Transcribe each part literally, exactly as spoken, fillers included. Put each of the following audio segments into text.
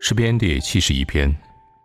诗篇第七十一篇。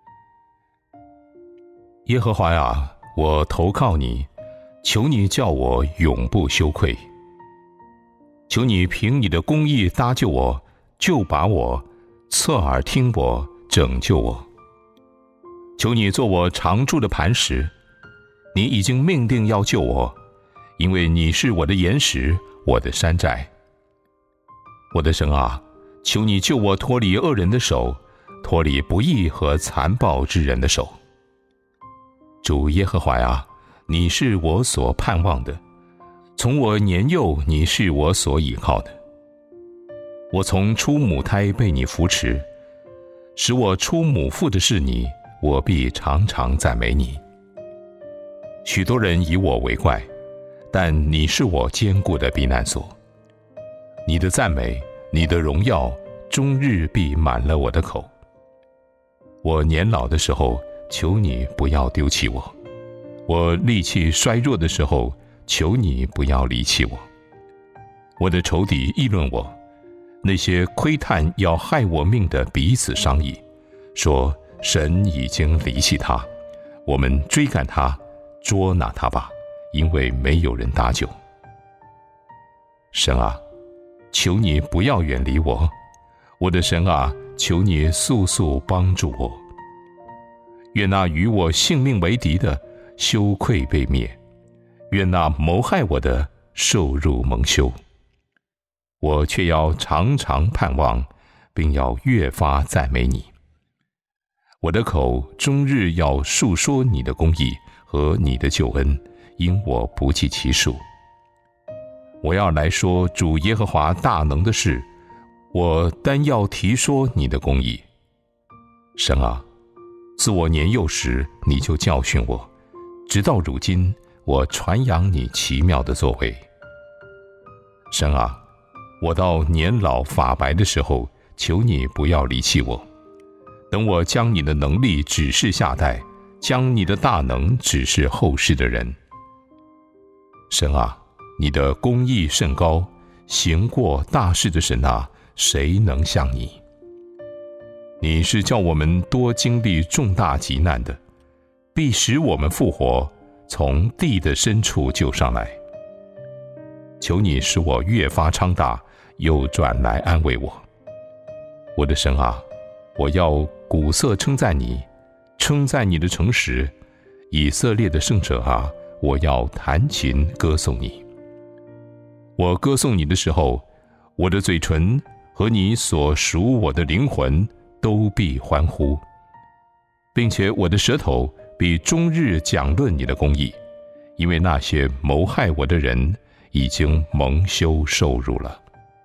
耶和华啊，我投靠你，求你叫我永不羞愧。求你凭你的公义搭救我，救拔我，侧耳听我，拯救我。求你做我常住的磐石，你已经命定要救我，因为你是我的岩石，我的山寨。我的神啊，求你救我脱离恶人的手，脱离不义和残暴之人的手。主耶和华啊，你是我所盼望的，从我年幼你是我所倚靠的。我从出母胎被你扶持，使我出母腹的是你，我必常常赞美你。许多人以我为怪，但你是我坚固的避难所。你的赞美，你的荣耀，终日必满了我的口。我年老的时候，求你不要丢弃我；我力气衰弱的时候，求你不要离弃我。我的仇敌议论我，那些窥探要害我命的彼此商议，说神已经离弃他，我们追赶他，捉拿他吧，因为没有人搭救。神啊，求你不要远离我，我的神啊，求你速速帮助我。愿那与我性命为敌的羞愧被灭，愿那谋害我的受辱蒙羞。我却要常常盼望，并要越发赞美你。我的口终日要述说你的公义和你的救恩，因我不计其数。我要来说主耶和华大能的事，我单要提说你的公义。神啊，自我年幼时你就教训我，直到如今我传扬你奇妙的作为。神啊，我到年老发白的时候，求你不要离弃我。等我将你的能力指示下代，将你的大能指示后世的人。神啊，你的公义甚高，行过大事的神啊，谁能像你？你是叫我们多经历重大急难的，必使我们复活，从地的深处救上来。求你使我越发昌大，又转来安慰我。我的神啊，我要鼓瑟称赞你，称赞你的诚实。以色列的圣者啊，我要弹琴歌颂你。我歌颂你的时候，我的嘴唇和你所属我的灵魂都必欢呼，并且我的舌头必终日讲论你的公义，因为那些谋害我的人已经蒙羞受辱了。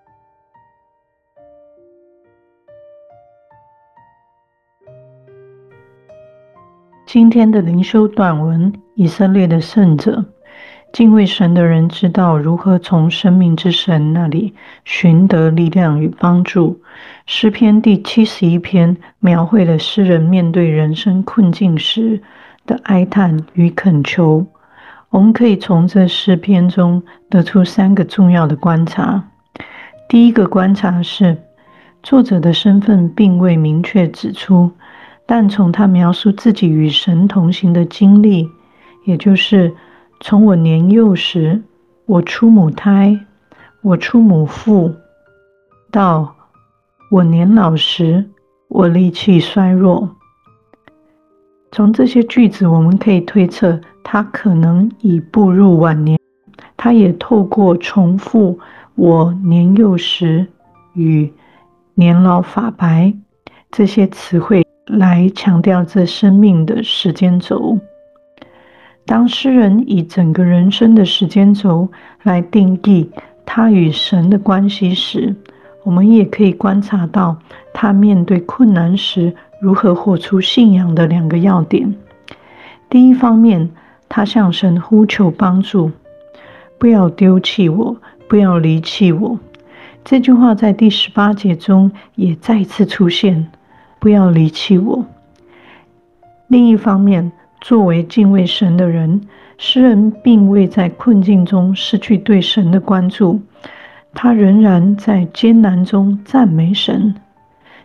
今天的灵修短文：以色列的圣者。敬畏神的人知道如何从生命之神那里寻得力量与帮助。诗篇第七十一篇描绘了诗人面对人生困境时的哀叹与恳求。我们可以从这诗篇中得出三个重要的观察。第一个观察是，作者的身份并未明确指出，但从他描述自己与神同行的经历，也就是从我年幼时，我出母胎，我出母腹，到我年老时，我力气衰弱。从这些句子我们可以推测，他可能已步入晚年。他也透过重复我年幼时与年老发白这些词汇来强调这生命的时间轴。当诗人以整个人生的时间轴来定义他与神的关系时，我们也可以观察到他面对困难时如何活出信仰的两个要点。第一方面，他向神呼求帮助，不要丢弃我，不要离弃我。这句话在第十八节中也再次出现，不要离弃我。另一方面，作为敬畏神的人，诗人并未在困境中失去对神的关注，他仍然在艰难中赞美神。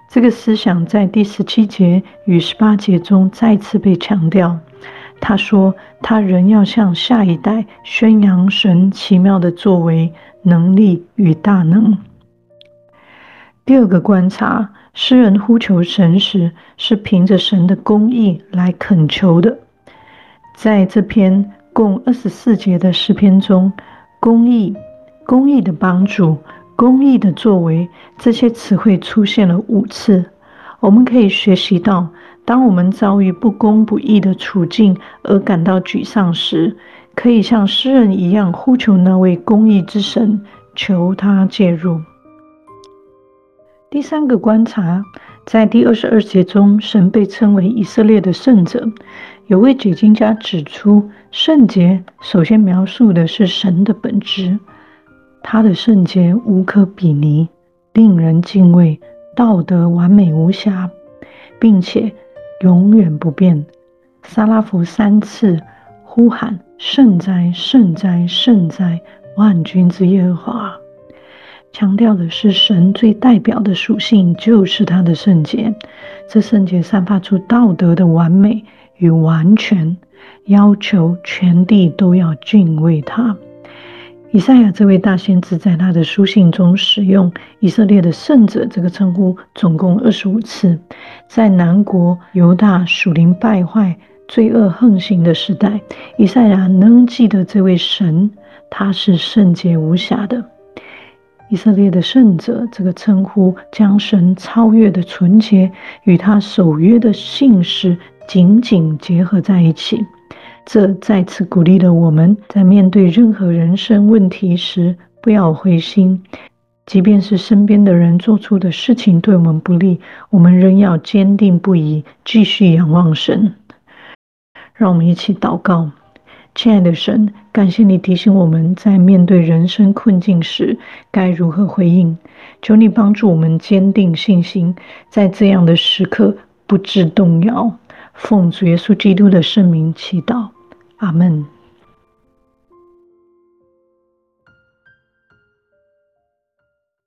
这个思想在第十七节与十八节中再次被强调。他说，他仍要向下一代宣扬神奇妙的作为、能力与大能。第二个观察，诗人呼求神时，是凭着神的公义来恳求的。在这篇共二十四节的诗篇中，公义、公义的帮助、公义的作为，这些词汇出现了五次。我们可以学习到，当我们遭遇不公不义的处境而感到沮丧时，可以像诗人一样呼求那位公义之神，求他介入。第三个观察，在第二十二节中，神被称为以色列的圣者。有位解经家指出，圣洁首先描述的是神的本质，他的圣洁无可比拟，令人敬畏，道德完美无瑕，并且永远不变。撒拉弗三次呼喊圣哉，圣哉，圣哉，万军之耶和华，强调的是神最代表的属性就是他的圣洁。这圣洁散发出道德的完美与完全，要求全地都要敬畏他。以赛亚这位大先知在他的书信中使用以色列的圣者这个称呼总共二十五次。在南国犹大属灵败坏、罪恶横行的时代，以赛亚能记得这位神，他是圣洁无瑕的。以色列的圣者这个称呼将神超越的纯洁与他守约的信实紧紧结合在一起。这再次鼓励了我们，在面对任何人生问题时，不要灰心。即便是身边的人做出的事情对我们不利，我们仍要坚定不移，继续仰望神。让我们一起祷告。亲爱的神，感谢你提醒我们在面对人生困境时该如何回应。求你帮助我们坚定信心，在这样的时刻不致动摇。奉主耶稣基督的圣名祈祷，阿们。